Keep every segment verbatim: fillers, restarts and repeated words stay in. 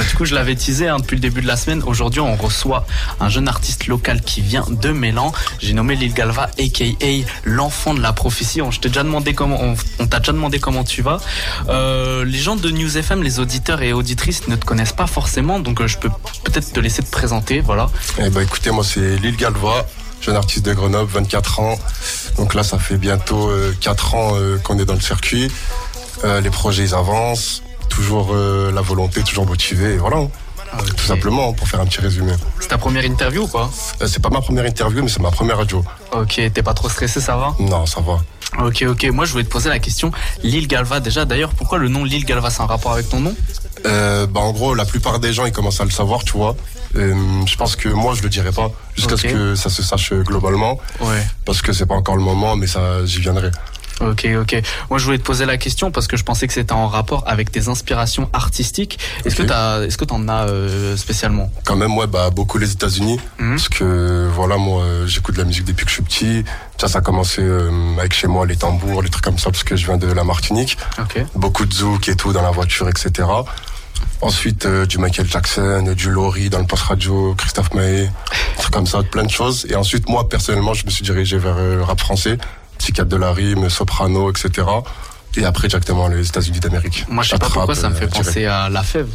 du coup, je l'avais teasé hein, depuis le début de la semaine. Aujourd'hui, on reçoit un jeune artiste local qui vient de Mélan. J'ai nommé Lil Galva, aka l'enfant de la prophétie. On, je t'ai déjà demandé comment, on, on t'a déjà demandé comment tu vas. Euh, les gens de News F M, les auditeurs et auditrices ne te connaissent pas forcément, donc euh, je peux peut-être te laisser te présenter, voilà. Eh ben, écoutez, moi c'est Lil Galva, jeune artiste de Grenoble, vingt-quatre ans. Donc là, ça fait bientôt euh, quatre ans euh, qu'on est dans le circuit. Euh, les projets, ils avancent. Toujours euh, la volonté, toujours motivé, et voilà. Okay. Tout simplement, pour faire un petit résumé. C'est ta première interview ou quoi? euh, C'est pas ma première interview, mais c'est ma première radio. Ok, t'es pas trop stressé, ça va? Non, ça va. Ok, ok. Moi, je voulais te poser la question, Lil Galva, déjà, d'ailleurs, pourquoi le nom Lil Galva, c'est un rapport avec ton nom? euh, bah, En gros, la plupart des gens, ils commencent à le savoir, tu vois. Euh, je pense que moi, je le dirai pas, jusqu'à okay. ce que ça se sache globalement. Ouais. Parce que c'est pas encore le moment, mais ça, j'y viendrai. Ok, ok. Moi, je voulais te poser la question parce que je pensais que c'était en rapport avec tes inspirations artistiques. Est-ce okay. que t'as, est-ce que t'en as euh, spécialement? Quand même, ouais, bah beaucoup les États-Unis, mmh. parce que voilà, moi, j'écoute de la musique depuis que je suis petit. Ça, ça a commencé euh, avec chez moi les tambours, les trucs comme ça, parce que je viens de la Martinique. Okay. Beaucoup de zouk et tout dans la voiture, et cetera. Ensuite, euh, du Michael Jackson, du Laurie dans le post radio, Christophe Maé, des trucs comme ça, plein de choses. Et ensuite, moi, personnellement, je me suis dirigé vers euh, le rap français. Psychiatre de la rime, soprano, et cetera. Et après, directement les États-Unis d'Amérique. Moi, je sais pas pourquoi ça me fait euh, penser à La Fève.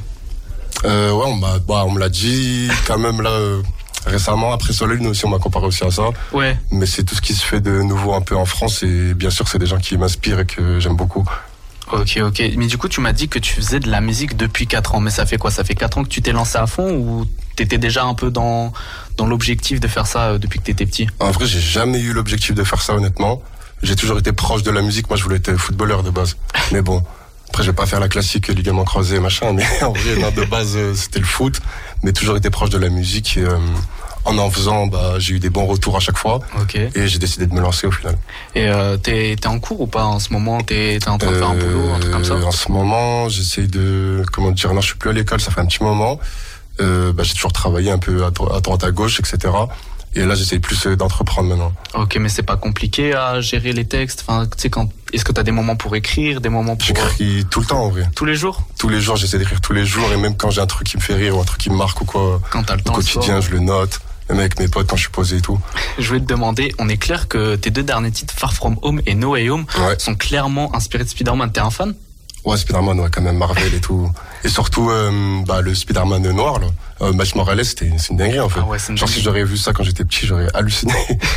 Euh, ouais, on m'a, bah, on me l'a dit quand même là euh, récemment. Après Soleil, nous aussi, on m'a comparé aussi à ça. Ouais. Mais c'est tout ce qui se fait de nouveau un peu en France. Et bien sûr, c'est des gens qui m'inspirent et que j'aime beaucoup. Ok, ok. Mais du coup, tu m'as dit que tu faisais de la musique depuis quatre ans. Mais ça fait quoi? Ça fait quatre ans que tu t'es lancé à fond ou t'étais déjà un peu dans, dans l'objectif de faire ça depuis que t'étais petit? En vrai, j'ai jamais eu l'objectif de faire ça, honnêtement. J'ai toujours été proche de la musique. Moi, je voulais être footballeur de base. Mais bon, après, je vais pas faire la classique ligament croisé, machin. Mais en vrai, non, de base, c'était le foot. Mais toujours été proche de la musique. Et, euh, en en faisant, bah, j'ai eu des bons retours à chaque fois. Okay. Et j'ai décidé de me lancer au final. Et euh, t'es, t'es en cours ou pas en ce moment? T'es, t'es en train de faire un boulot, un truc comme ça? En ce moment, j'essaye de... Comment dire? Non, je suis plus à l'école, ça fait un petit moment. Euh, bah, j'ai toujours travaillé un peu à, dro- à droite, à gauche, et cetera. Et là, j'essaye plus d'entreprendre maintenant. Ok, mais c'est pas compliqué à gérer les textes. Enfin, tu sais, quand est-ce que t'as des moments pour écrire, des moments pour... J'écris tout le temps, en vrai. Tous les jours? Tous les jours, j'essaie d'écrire tous les jours. Et même quand j'ai un truc qui me fait rire ou un truc qui me marque ou quoi, quand t'as le temps, au quotidien, je le note. Même avec mes potes quand je suis posé et tout. Je voulais te demander, on est clair que tes deux derniers titres, Far From Home et No Way Home, ouais. sont clairement inspirés de Spider-Man. T'es un fan? Ouais, Spider-Man, ouais, quand même, Marvel et tout. Et surtout, euh, bah, le Spider-Man noir, là. Euh, Miles Morales, c'était, c'est une dinguerie, en fait. Ah ouais, c'est une Genre, dinguerie. Si j'aurais vu ça quand j'étais petit, j'aurais halluciné.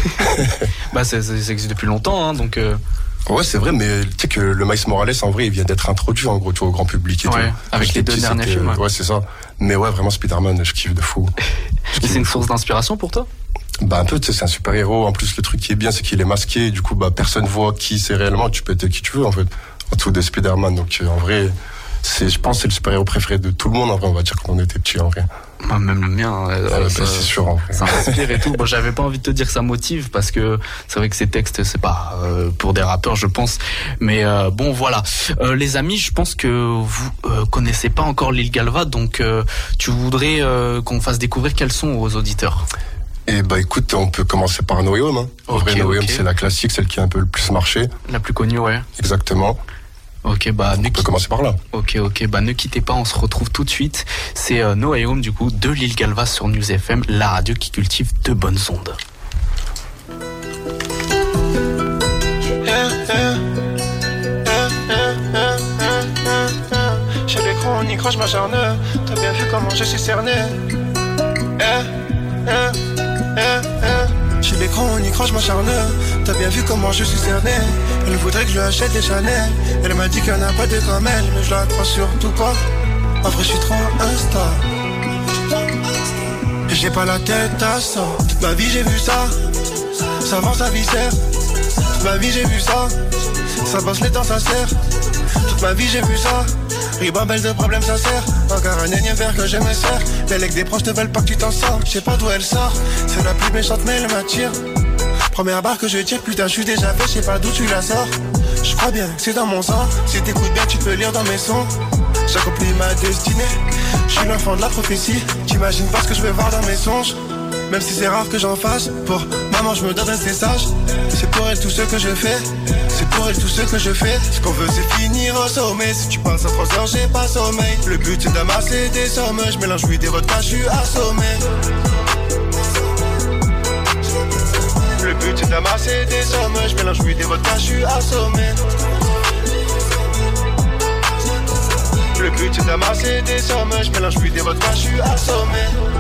Bah, ça, ça, ça existe depuis longtemps, hein, donc, euh... Ouais, c'est vrai, mais tu sais que le Miles Morales, en vrai, il vient d'être introduit, en gros, tu vois, au grand public et ouais, tout. avec les deux derniers films. Ouais. ouais, c'est ça. Mais ouais, vraiment, Spider-Man, je kiffe de fou. Et c'est une source d'inspiration pour toi? Bah, un peu, tu sais, c'est un super-héros. En plus, le truc qui est bien, c'est qu'il est masqué. Du coup, bah, personne voit qui c'est réellement. Tu peux être qui tu veux, en fait. En dessous de Spider-Man. Donc, euh, en vrai, c'est, je pense, que c'est le super-héros préféré de tout le monde, en vrai, on va dire, quand on était petit, en vrai. Bah, même le mien, euh, euh, ça, bah, c'est sûr, en vrai. Ça m'inspire et tout. Bon, j'avais pas envie de te dire que ça motive parce que c'est vrai que ces textes, c'est pas euh, pour des rappeurs, je pense. Mais euh, bon, voilà. Euh, les amis, je pense que vous euh, connaissez pas encore Lil Galva, donc euh, tu voudrais euh, qu'on fasse découvrir quels sont aux auditeurs. Et bah écoute, on peut commencer par No Way Home. Hein. En okay, vrai, No Way Home, okay. c'est la classique, celle qui a un peu le plus marché. La plus connue, ouais. Exactement. Ok, bah, on peut qui... commencer par là. Ok, ok, bah ne quittez pas, on se retrouve tout de suite. C'est euh, No Way Home, du coup, de Lil Galva sur News F M, la radio qui cultive de bonnes ondes. J'ai l'écran, on y croche, m'acharne. T'as bien vu comment je suis cerné. Eh, eh, eh, eh. J'ai l'écran, on y croche, m'acharne. T'as bien vu comment je suis cerné. Elle voudrait que je lui achète des Chanel. Elle m'a dit qu'il n'y en a pas de comme elle, mais je la crois surtout pas. En vrai, je suis trop insta. J'ai pas la tête à ça. Toute ma vie, j'ai vu ça. Ça vend sa viscère. Toute ma vie, j'ai vu ça. Ça bosse les dents, ça serre. Toute ma vie, j'ai vu ça. Ribambelle de problèmes, ça sert. Encore un énième verre que je me sers. Les legs des proches ne veulent pas que tu t'en sors. Je sais pas d'où elle sort. C'est la plus méchante, mais elle m'attire. Première barre que je tire, putain, je suis déjà fait. Je sais pas d'où tu la sors. Je crois bien que c'est dans mon sang. Si t'écoutes bien, tu peux lire dans mes sons. J'accomplis ma destinée. Je suis l'enfant de la prophétie. T'imagines pas ce que je vais voir dans mes songes. même si c'est rare que j'en fasse. Pour maman, je me donne rester sage. C'est pour elle tout ce que je fais. C'est pour elle tout ce que je fais. Ce qu'on veut, c'est finir au sommet. Si tu passes à trois heures, j'ai pas sommeil. Le but, c'est d'amasser des sommes. Je mélange huit et vodka, je suis assommé. Le but, c'est d'amasser des sommes. Je mélange huit et vodka, je suis assommé. Le but, c'est d'amasser des sommes. Je mélange huit et vodka, je suis assommé.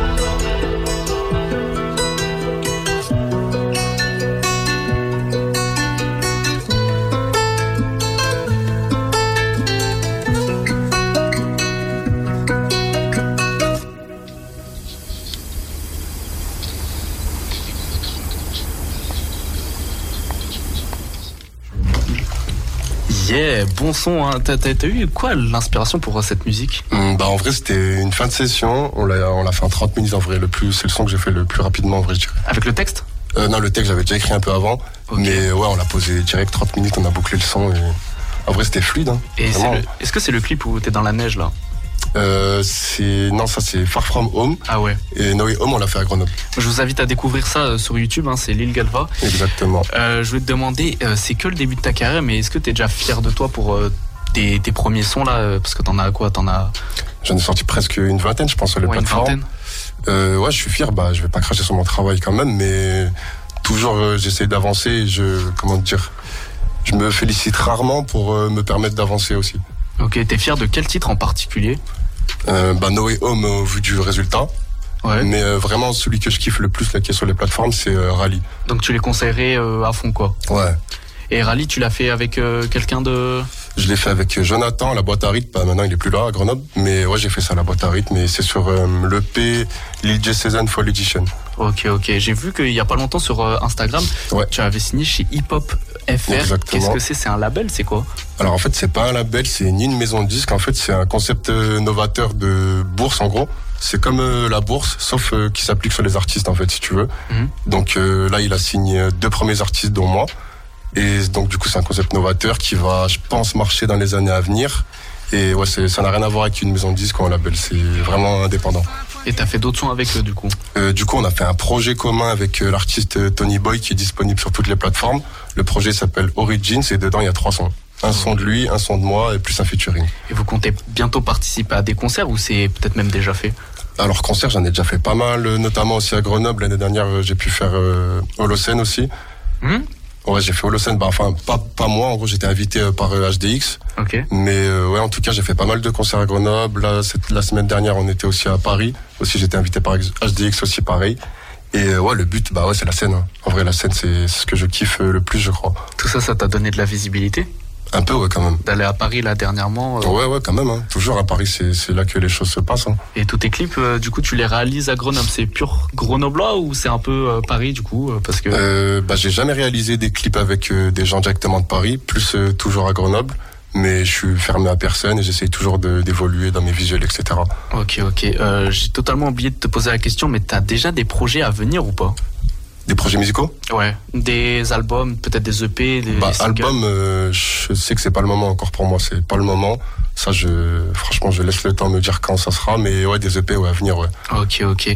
Yeah, bon son, hein. T'as, t'as, t'as eu quoi l'inspiration pour cette musique? Mmh, bah en vrai c'était une fin de session, on l'a, on l'a fait en trente minutes en vrai, le plus, c'est le son que j'ai fait le plus rapidement en vrai je dirais. Avec le texte? euh, Non, le texte j'avais déjà écrit un peu avant, okay. Mais ouais on l'a posé direct trente minutes, on a bouclé le son et en vrai c'était fluide hein, et c'est le... Est-ce que c'est le clip où t'es dans la neige là? Euh, c'est non ça c'est Far From Home. Ah ouais. Et No Way Home on l'a fait à Grenoble. Je vous invite à découvrir ça euh, sur YouTube, hein, c'est Lil Galva. Exactement. Euh, je voulais te demander, euh, c'est que le début de ta carrière, mais est-ce que t'es déjà fier de toi pour euh, tes, tes premiers sons là, euh, parce que t'en as quoi, t'en as. J'en ai sorti presque une vingtaine, je pense sur les ouais, plateformes. Une vingtaine. Euh, ouais, je suis fier. Bah, je vais pas cracher sur mon travail quand même, mais toujours euh, j'essaie d'avancer. Et je comment dire, je me félicite rarement pour euh, me permettre d'avancer aussi. Ok, t'es fier de quel titre en particulier? Euh, bah No Way Home au vu du résultat. Ouais. Mais euh, vraiment celui que je kiffe le plus là qui est sur les plateformes c'est euh, Rally. Donc tu les conseillerais euh, à fond quoi. Ouais. Et Rally tu l'as fait avec euh, quelqu'un de... Je l'ai fait avec Jonathan à la boîte à rythme. Bah, maintenant il est plus là à Grenoble. Mais ouais j'ai fait ça à la boîte à rythme et c'est sur euh, l'E P Lil J Season Fall Edition. Ok ok. J'ai vu qu'il y a pas longtemps sur euh, Instagram, ouais. Tu avais signé chez Hip Hop F R. Exactement. Qu'est-ce que c'est? C'est un label, c'est quoi? Alors en fait c'est pas un label, c'est ni une maison de disques. En fait c'est un concept novateur de bourse en gros. C'est comme euh, la bourse, sauf euh, qui s'applique sur les artistes en fait si tu veux. Mmh. Donc euh, là il a signé deux premiers artistes dont moi. Et donc du coup c'est un concept novateur qui va, je pense, marcher dans les années à venir. Et ouais c'est, ça n'a rien à voir avec une maison de disques ou un label, c'est vraiment indépendant. Et t'as fait d'autres sons avec eux du coup? euh, Du coup on a fait un projet commun avec euh, l'artiste Tony Boy qui est disponible sur toutes les plateformes. Le projet s'appelle Origins et dedans il y a trois sons. Un son de lui, un son de moi et plus un featuring. Et vous comptez bientôt participer à des concerts ou c'est peut-être même déjà fait? Alors concert j'en ai déjà fait pas mal, notamment aussi à Grenoble. L'année dernière j'ai pu faire euh, Holocène aussi. Mmh. Ouais j'ai fait Holocène, bah, enfin pas, pas moi, en gros j'étais invité euh, par euh, H D X. Okay. Mais euh, ouais en tout cas j'ai fait pas mal de concerts à Grenoble. Là, cette, la semaine dernière on était aussi à Paris. Aussi j'étais invité par H D X aussi pareil. Et euh, ouais le but bah ouais c'est la scène hein. En vrai la scène c'est, c'est ce que je kiffe euh, le plus je crois. Tout ça ça t'a donné de la visibilité? Un peu, ouais, quand même. D'aller à Paris, là, dernièrement. Euh... Ouais, ouais, quand même, hein. Toujours à Paris, c'est, c'est là que les choses se passent, hein. Et tous tes clips, euh, du coup, tu les réalises à Grenoble. C'est pur grenoblois ou c'est un peu euh, Paris, du coup, euh, parce que... Euh, bah, j'ai jamais réalisé des clips avec euh, des gens directement de Paris, plus euh, toujours à Grenoble. Mais je suis fermé à personne et j'essaye toujours de, d'évoluer dans mes visuels, et cetera. Ok, ok. Euh, j'ai totalement oublié de te poser la question, mais t'as déjà des projets à venir ou pas? Des projets musicaux? Ouais, des albums, peut-être des E P, des, bah, des album, euh, je sais que c'est pas le moment encore pour moi, c'est pas le moment. Ça, je, franchement, je laisse le temps me dire quand ça sera, mais ouais, des E P, ouais, à venir, ouais. Ok, ok.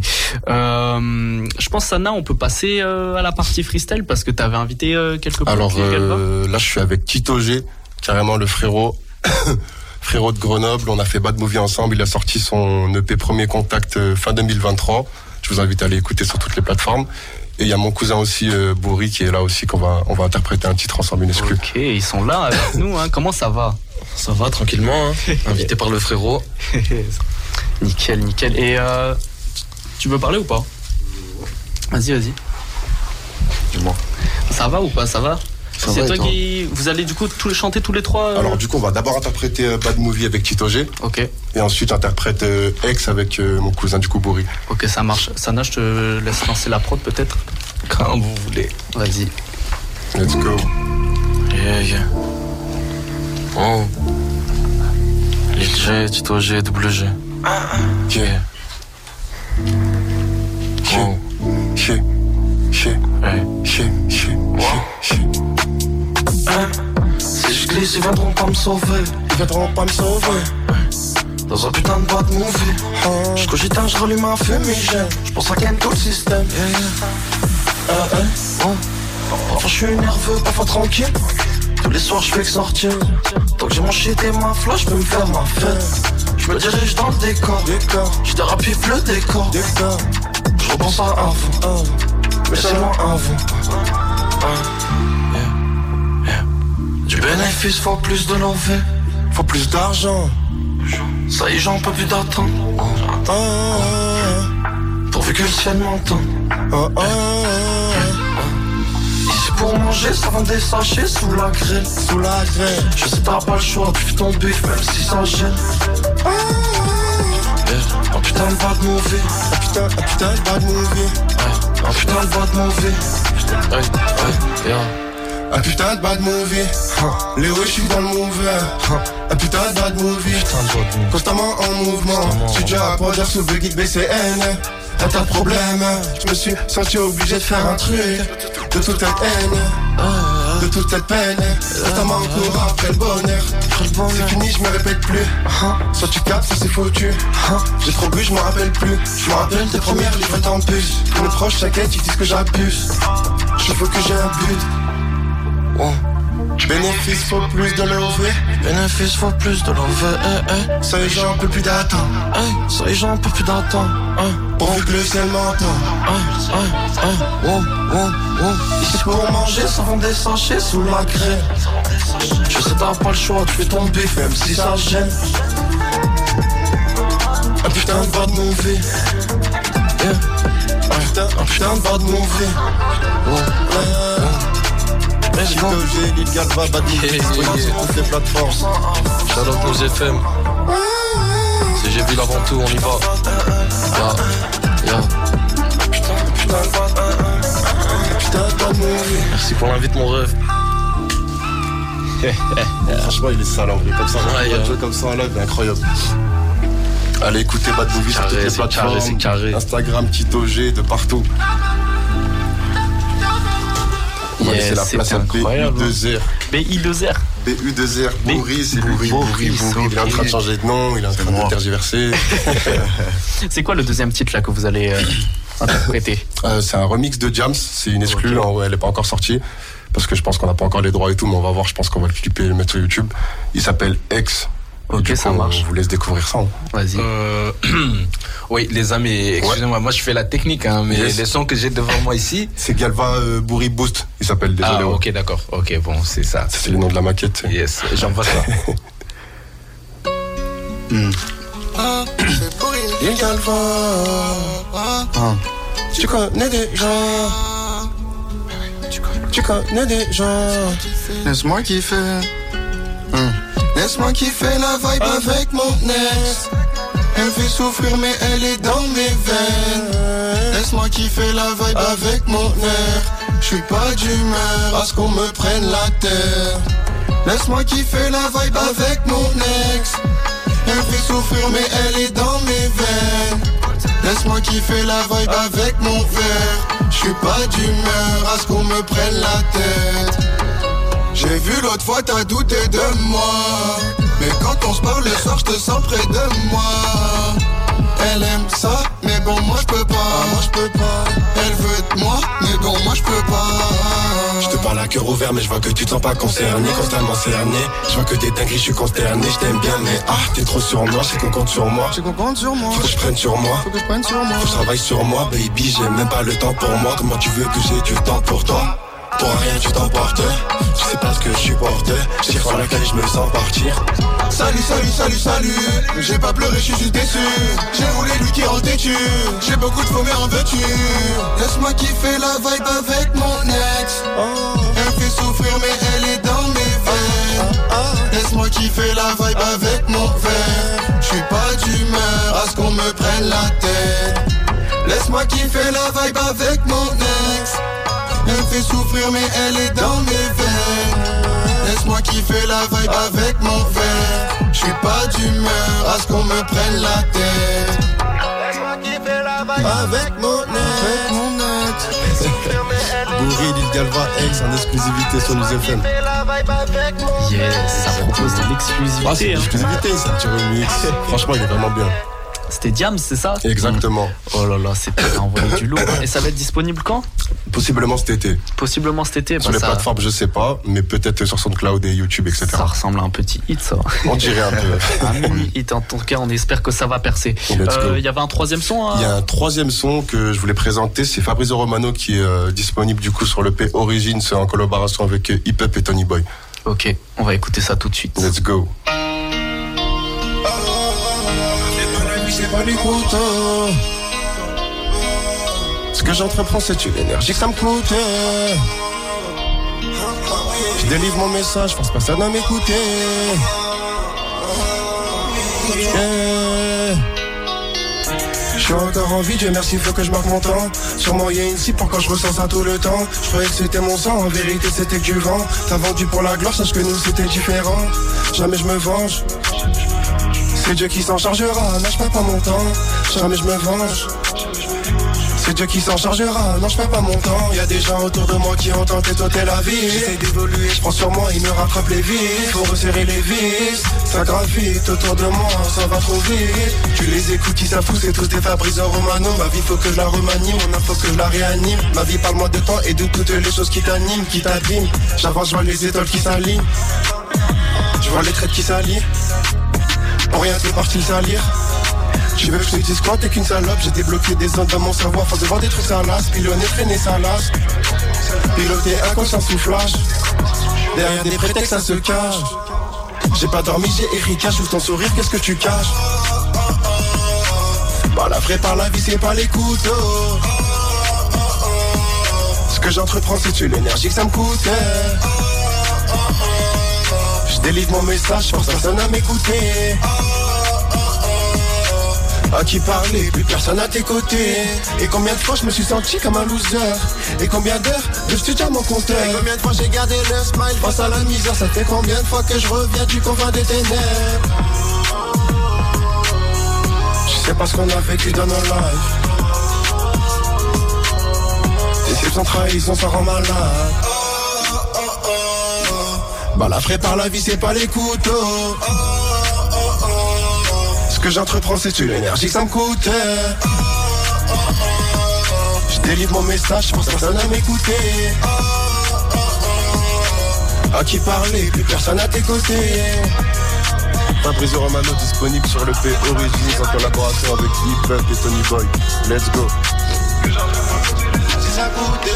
Euh, je pense, Sana, on peut passer euh, à la partie freestyle parce que t'avais invité euh, quelques potes. Alors, euh, là, je suis avec Tito G, carrément le frérot. Frérot de Grenoble, on a fait Bad Movie ensemble, il a sorti son E P Premier Contact euh, fin deux mille vingt-trois. Je vous invite à aller écouter sur toutes les plateformes. Et il y a mon cousin aussi, euh, Bourri, qui est là aussi, qu'on va, on va interpréter un titre ensemble, une exclu. Ok, ils sont là avec nous, hein. Comment ça va? Ça va, tranquillement, hein. Invité par le frérot. Nickel, nickel. Et euh, tu veux parler ou pas? Vas-y, vas-y. Dis-moi. Ça va ou pas? Ça va? Ça c'est va, toi toi qui... Vous allez du coup tous les chanter tous les trois euh... Alors du coup, on va d'abord interpréter euh, Bad Movie avec Tito G. Ok. Et ensuite, j'interprète euh, Ex avec euh, mon cousin du coup, Bourri. Ok, ça marche. Sana, je te laisse lancer la prod peut-être? Quand vous voulez. Vas-y. Let's go. Yeah, yeah. Oh. Lil G, Tito G, double G. Yeah. Oh. Shit. Shit. Ouais. Shit. Shit. Shit. Si je glisse, ils viendront pas me sauver. Ils viendront pas me sauver. dans un putain de boîte movie. Je cogite un, je rallume un fumigène. Je pense à ken tout le système. Yeah, yeah. Euh, euh, oh. Parfois je suis nerveux, parfois tranquille. Tous les soirs je fais que sortir. Tant que j'ai mon shit et ma flash, je peux me faire ma fête. Je me dirige dans le décor. Je thérapie le décor. Je repense à avant. Mais c'est loin avant. Yeah, yeah. Du bénéfice, faut plus de l'envers. Faut plus d'argent. Ça y est, j'en peux plus d'attendre. Oh, oh, oh. Pourvu que le ciel m'entende. Oh, oh, oh. Ici pour manger, ça vend des sachets sous la grêle. Sous la grêle. Je sais t'as pas le choix, tu fais ton bif même si ça gêne. Oh, yeah. Un putain de bad movie. Un putain, un putain de bad movie. Ouais. Un putain de bad movie. Ouais, ouais, yeah. Un putain de bad movie. Huh. Léo, je suis dans le mover. Huh. Un putain de bad movie. Constamment en mouvement. J'suis déjà à produire sous Buggy B C N. Un tas de problèmes. Je me suis senti obligé de faire un truc. De toute cette haine, de toute cette peine. Constamment en courant après le bonheur. C'est fini, je me répète plus. Soit tu captes, soit c'est foutu. J'ai trop bu, je me rappelle plus. Je me rappelle tes premières livrettes en puce. Mes proches s'inquiètent, ils disent que j'abuse. Je veux que j'ai un but. Oh. Bénéfice, faut plus de l'envers. Bénéfice, faut plus de l'envers. Eh, eh. Ça y est, j'en peux plus d'attendre. Eh, ça y est, j'en peux plus d'attendre. Eh. Pourvu que le ciel m'entend. Eh, eh, eh. Oh, oh, oh. Ici pour manger, ça vend des sachets sous la grêle. Je sais t'as pas le choix, tu fais ton bif même si ça gêne. Un putain de bad movie. Yeah. Un putain, un putain de bad movie. Oh, oh. Chico G, Lil Galva, Bad Movie, disponible sur toutes les plateformes. Shout-out nos F M. Si j'ai vu l'aventure, on y va. Ya, ya. Putain, putain, putain, bad movie. Merci pour l'invite, mon rêve. Franchement, il est sale en vrai, comme ça, ouais, un jeu comme ça en live, il est incroyable. Allez écoutez Bad Movie sur toutes les plateformes. Carré, c'est carré. Instagram, Tito G, de partout. On va laisser la place à B U deux R. B U deux R. B U deux R, Bourri, c'est Bourri, Bourri, Bourri. Il est en train de changer de nom, il est en train de tergiverser. C'est quoi le deuxième titre là que vous allez euh, interpréter? euh, C'est un remix de Jams, c'est une exclue, okay. Elle n'est pas encore sortie. Parce que je pense qu'on n'a pas encore les droits et tout, mais on va voir, je pense qu'on va le clipper et le mettre sur YouTube. Il s'appelle X. Ok, coup, ça marche. On vous laisse découvrir ça. Hein. Vas-y. Euh, oui, les amis, excusez-moi, ouais. Moi je fais la technique, hein, mais yes. Les sons que j'ai devant moi ici. C'est Galva euh, Bourri Boost, il s'appelle, désolé. Ah, ok, d'accord. Ok, bon, c'est ça. C'est le nom de la maquette. Yes, j'envoie ça. mm. Ah, c'est Bourri. Lil Galva. Ah. Tu connais des gens. Tu connais des gens. Laisse-moi kiffer. Hum. Laisse-moi kiffer la vibe avec mon ex. Elle me fait souffrir mais elle est dans mes veines. Laisse-moi kiffer la vibe avec mon air. J'suis pas d'humeur à ce qu'on me prenne la terre. Laisse-moi kiffer la vibe avec mon ex. Elle me fait souffrir mais elle est dans mes veines. Laisse-moi kiffer la vibe avec mon verre. J'suis pas d'humeur à ce qu'on me prenne la tête. J'ai vu l'autre fois t'as douté de moi. Mais quand on se parle le soir j'te sens près de moi. Elle aime ça, mais bon moi j'peux pas. Ah, moi j'peux pas. Elle veut de moi, mais bon moi j'peux pas. J'te parle à cœur ouvert mais je vois que tu te sens pas concerné. Constamment cerné, je vois que t'es dinguerie, je suis consterné. Je t'aime bien mais ah t'es trop sur moi. Je sais qu'on compte sur moi. Je qu'on compte sur moi. Faut que je prenne sur moi. Faut que je prenne sur moi. Faut que je travaille sur moi baby. J'ai même pas le temps pour moi. Comment tu veux que j'ai du temps pour toi? Pour rien tu t'emportes. Tu sais pas ce que je supporte. Je tire sur laquelle je me sens partir. Salut, salut, salut, salut. J'ai pas pleuré, je suis juste déçu. J'ai roulé lui qui rend têtu. J'ai beaucoup de faux mais en veux-tu. Laisse-moi kiffer la vibe avec mon ex. Elle fait souffrir mais elle est dans mes veines. Laisse-moi kiffer la vibe avec mon verre. J'suis pas d'humeur à ce qu'on me prenne la tête. Laisse-moi kiffer la vibe avec mon ex. Elle me fait souffrir mais elle est dans mes veines. Laisse-moi kiffer la vibe avec mon verre. J'suis pas d'humeur à ce qu'on me prenne la tête. Laisse-moi kiffer la vibe avec mon ex. Bourri, Lil Galva X en exclusivité sur News F M. Yes, ça propose de l'exclusivité. Ah, c'est hein. l'exclusivité, c'est un petit remix. Franchement, il est vraiment bien. C'était Diams, c'est ça? Exactement. Oh là là, c'est envoyé du lourd. Et ça va être disponible quand? Possiblement cet été. Possiblement cet été. Sur bah les ça, il je sais pas, mais peut-être sur SoundCloud et YouTube, et cetera. Ça ressemble à un petit hit, ça. On dirait un peu. Un mini hit, en tout cas, on espère que ça va percer. Il euh, y avait un troisième son. Hein. Il y a un troisième son que je voulais présenter, c'est Fabrizio Romano qui est euh, disponible du coup sur le P Origins en collaboration avec euh, Hip Hop et Tony Boy. Ok, on va écouter ça tout de suite. Let's go. C'est pas les couteaux. Ce que j'entreprends, c'est une énergie que ça me coûte. Je délivre mon message, je pense pas ça doit m'écouter. Yeah. Je suis encore en vie, Dieu merci, faut que je marque mon temps. Sûrement y a une cible, pourquoi je ressens ça tout le temps. Je croyais que c'était mon sang, en vérité c'était que du vent. T'as vendu pour la gloire, sache que nous c'était différent. Jamais je me venge. C'est Dieu qui s'en chargera, non je perds pas mon temps. Jamais je me venge. C'est Dieu qui s'en chargera, non je perds pas mon temps. Y'a des gens autour de moi qui ont tenté d'ôter la vie. J'essaie d'évoluer, je prends sur moi, ils me rattrapent les vis. Faut resserrer les vis, ça gravite autour de moi, ça va trop vite. Tu les écoutes, ils s'affoutent, c'est tous des Fabrizio Romano. Ma vie faut que je la remanie, mon âme faut que je la réanime. Ma vie parle-moi de temps et de toutes les choses qui t'animent, qui t'abîment. J'avance, je vois les étoiles qui s'alignent. Je vois les traits qui s'allient. Pour rien t'es parti le salir. Tu veux que je te dise quoi, t'es qu'une salope. J'ai débloqué des zones dans mon cerveau. Force de voir des trucs salaces. Pilonner, traîner salace. Piloter inconscient sous flash. Derrière des prétextes ça se cache. J'ai pas dormi, j'ai Erika. J'ouvre ton sourire, qu'est-ce que tu caches? Par la vraie, par la vie, c'est pas les couteaux. Ce que j'entreprends, c'est tu l'énergie que ça me coûte. Je délivre mon message, force personne à m'écouter. À qui parler, plus personne à tes côtés. Et combien de fois je me suis senti comme un loser. Et combien d'heures de studio à mon compteur. Et combien de fois j'ai gardé le smile face à la misère. Ça fait combien de fois que je reviens du confin des ténèbres. Je sais pas ce qu'on a vécu dans nos lives. Déception, trahison, ça rend malade. Bah la vraie par la vie c'est pas les couteaux. Ce que j'entreprends c'est tu l'énergie que ça me coûte. Je délivre mon message, je pense personne à m'écouter. À qui parler, plus personne à tes côtés. Fabrizio Romano disponible sur le P Origins en collaboration avec Hip Hop et Tony Boy. Let's go. Si ça coûte.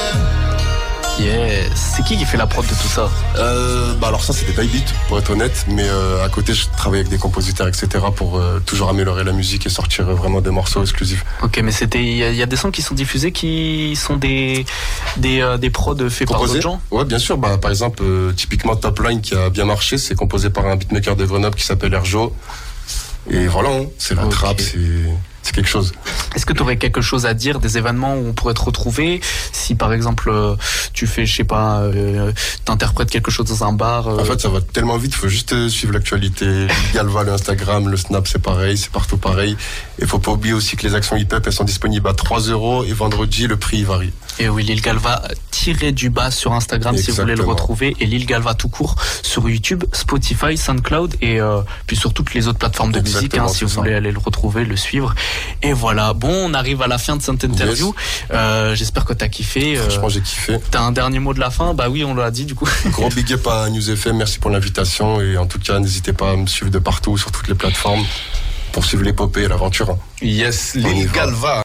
Yes. C'est qui qui fait la prod de tout ça? euh, bah Alors ça c'était Tybeat pour être honnête. Mais euh, à côté je travaille avec des compositeurs etc. Pour euh, toujours améliorer la musique et sortir euh, vraiment des morceaux exclusifs. Ok, mais c'était il y, y a des sons qui sont diffusés qui sont des des, euh, des prods faits par d'autres gens? Ouais bien sûr, bah, par exemple euh, typiquement Top Line qui a bien marché. C'est composé par un beatmaker de Grenoble qui s'appelle Erjo. Et voilà, hein, c'est la okay. Trappe, c'est... c'est quelque chose. Est-ce que tu aurais quelque chose à dire, des événements où on pourrait te retrouver? Si par exemple euh, tu fais, je sais pas, euh, t'interprètes quelque chose dans un bar. Euh... En fait, ça va tellement vite, faut juste euh, suivre l'actualité. Galva, le Instagram, le Snap, c'est pareil, c'est partout pareil. Et faut pas oublier aussi que les actions hip-hop, elles sont disponibles à trois euros et vendredi, le prix varie. Et oui, Lil Galva, tiré du bas sur Instagram. Exactement. Si vous voulez le retrouver. Et Lil Galva tout court sur YouTube, Spotify, SoundCloud et euh, puis sur toutes les autres plateformes de Exactement, musique. Hein, si vous ça. voulez aller le retrouver, le suivre. Et voilà, bon, on arrive à la fin de cette interview. Yes. Euh, j'espère que t'as kiffé. Franchement, euh, j'ai kiffé. T'as un dernier mot de la fin? Bah oui, on l'a dit du coup. Gros big up à News F M, merci pour l'invitation. Et en tout cas, n'hésitez pas à me suivre de partout, sur toutes les plateformes, pour suivre l'épopée et l'aventure. Yes, Lil Galva.